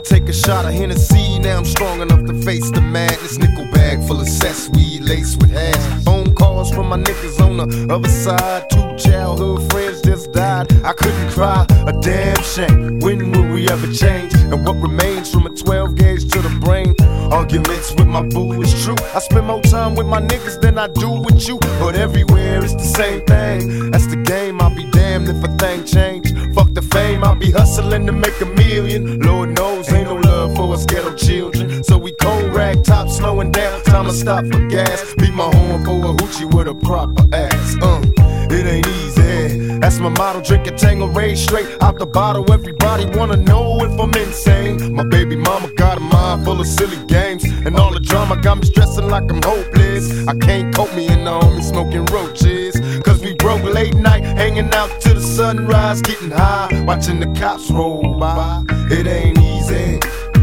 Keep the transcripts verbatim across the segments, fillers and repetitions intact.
take a shot of Hennessy, now I'm strong enough to face the madness. Nickel bag full of cess weed laced with hash. Phone calls from my niggas on the other side. Two childhood friends just died. I couldn't cry, a damn shame. When will we ever change? And what remains from a twelve gauge to the brain? Arguments with my boo is true. I spend more time with my niggas than I do with you. But everywhere it's the same thing. That's the game, I'll be damned if a thing change. Fuck the fame, I'll be hustling to make a million. Lord knows ain't no love for us ghetto children. So we cold rag top, slowing down, time to stop for gas. Beat my horn for a hoochie with a proper ass. Uh, it ain't easy. That's my motto, drink a Tanqueray straight out the bottle. Everybody wanna know if I'm insane. My baby mama got a mind full of silly games, and all the drama got me stressing like I'm hopeless. I can't cope me and the homie smoking roaches, cause we broke late night, hanging out till the sunrise, getting high, watching the cops roll by. It ain't easy.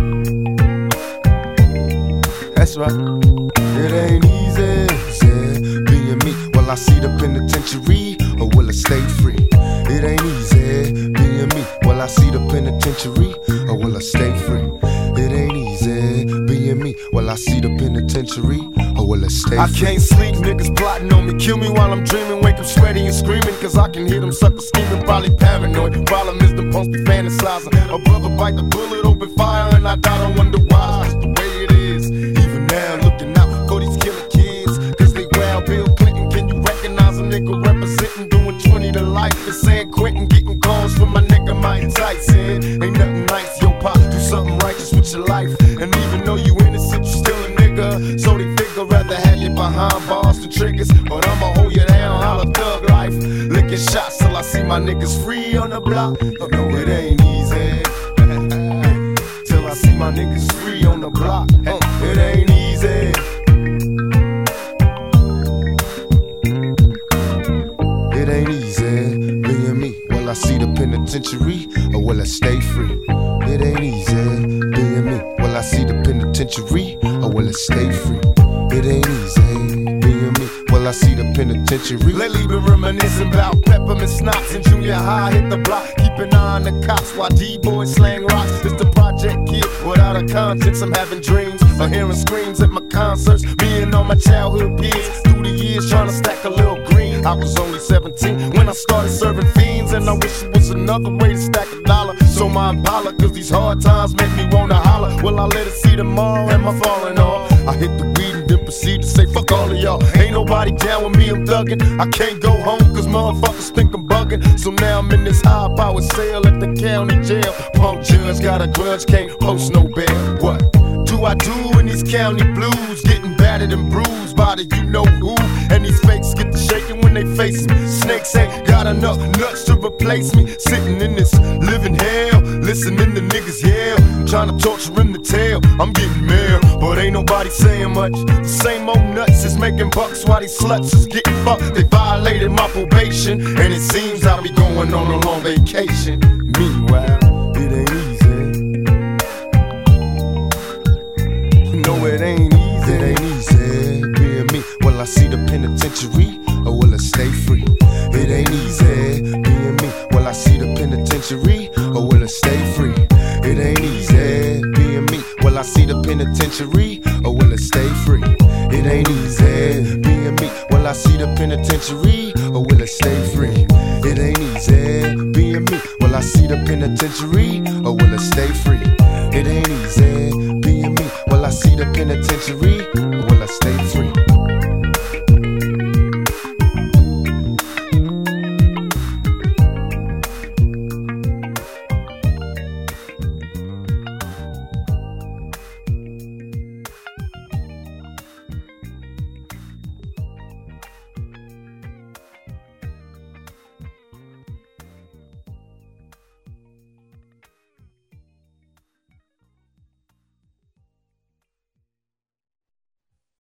That's right. It ain't easy. Yeah, being me, will I see the penitentiary or will I stay free? It ain't easy. Being me, will I see the penitentiary or will I stay free? It ain't easy. Being me, will I see the penitentiary or will I stay free? I can't sleep, niggas plotting on me, kill me while I'm dreaming. Wake up sweaty and screaming, cause I can hear them suckers scheming. Probably paranoid, problem is them punks be fantasizing. A brother bite the bullet, open fire, and I die, don't wonder why. It's the way it is. Even now, looking out for these killer kids, cause they wild. Bill Clinton, can you recognize a nigga representing, doing twenty to life in San Quentin, getting calls from my nigga Mike Tyson. Ain't nothing nice, yo pop, do something righteous with your life. And even though you innocent, you still a nigga. So they figure rather have you behind bars than triggers. But I'ma hold you down, holla thug life. Licking shots till I see my niggas free on the block. You know it ain't easy. Till I see my niggas free on the block. It ain't easy. It ain't easy, being me. Will I see the penitentiary or will I stay free? It ain't easy, being me. Will I see the penitentiary or will I stay free? It ain't easy, being me. Will I see the penitentiary? Lately been reminiscing about peppermint schnapps in junior high. Hit the block, keep an eye on the cops while D-boys slang rocks. It's the project kid without a conscience. I'm having dreams of hearing screams at my concerts. Me and all my childhood peers through the years trying to stack a little green. I was only seventeen when I started serving fiends, and I wish it was another way to stack a dollar. So my Impala, cause these hard times make me wanna holler. Will I let it see tomorrow? Am I falling off? I hit the weed and then proceed to say fuck all of y'all. Ain't nobody down with me, I'm thuggin'. I can't go home cause motherfuckers think I'm buggin'. So now I'm in this high power cell at the county jail. Punk judge got a grudge, can't post no bail. What do I do in these county blues? Getting battered and bruised by the you know who. And these fakes get to shaking when they face me. Snakes ain't got enough nuts to replace me. Sitting in this living hell, listening to niggas yell, trying to torture him to tell I'm getting mail, but ain't nobody saying much. The same old nuts is making bucks while these sluts is getting fucked. They violated my probation, and it seems I'll be going on a long vacation. Meanwhile, it ain't easy. No, it ain't easy. It ain't easy. Being me, will I see the penitentiary or will I stay free? It ain't easy. Being me, will I see the penitentiary or will I stay free? It ain't easy. Being me, will I see the penitentiary or will I stay free? It ain't easy. Being me, will I see the penitentiary or will I stay free? It ain't easy. Being me, will I see the penitentiary or will I stay free? It ain't easy. Being me, will I see the penitentiary or will I stay free?